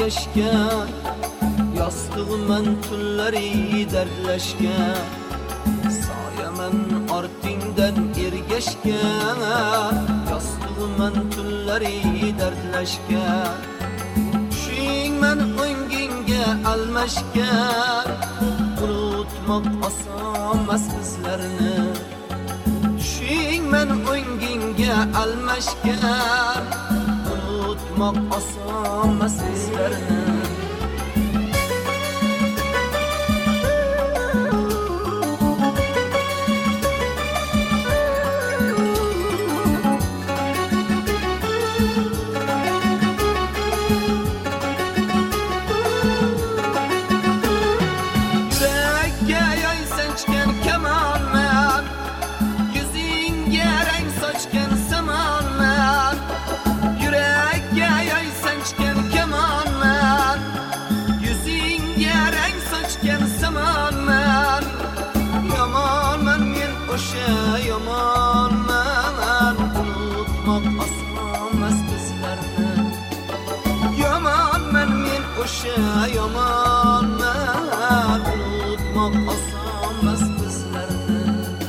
ergashgan, yostig'iman tunlari dardlashgan, soyaman ortingdan ergashgan, yostig'iman tunlari dardlashgan, tushingman o'ngingga almashgan, unutmoq osonmas bizlarni, tushingman o'ngingga almashgan, unutmoq osonmas bizlarni. Yamanman, unutmoq osonmas bizlarni. Yamanman men o'sha yamanman, unutmoq osonmas bizlarni.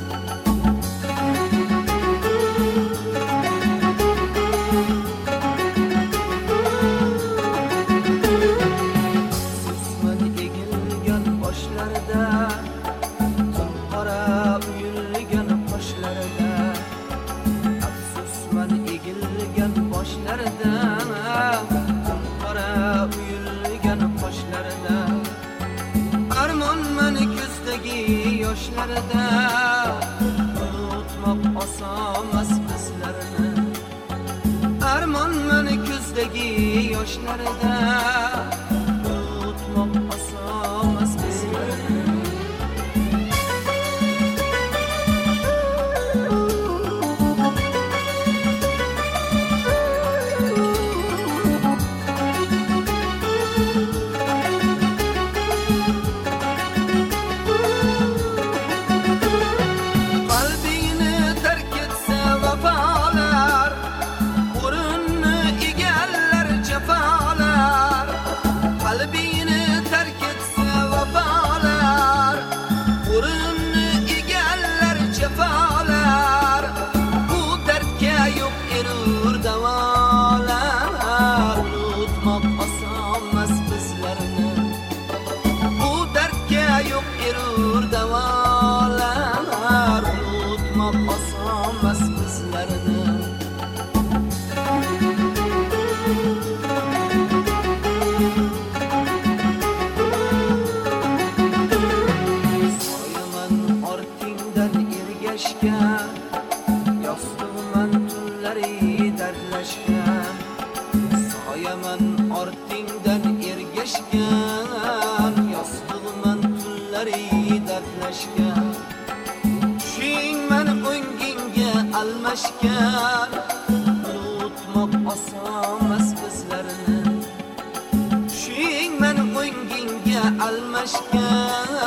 Susman egilgan boshlarida, qora uyulgan qoshlarida, afsusman egilgan boshlarida, qora uyulgan qoshlarida, armonman ko'zdagi yoshlarida, unutmoq osonmas bizlarni. Armonman ko'zdagi yoshlarida, unutmoq osonmas bizlarni. Yostig'iman tunlari dardlashgan, soyaman ortingdan ergashgan, yostig'iman tunlari dardlashgan, tushingman o'ngingga almashgan, unutmoq osonmas bizlarni. Tushingman o'ngingga almashgan,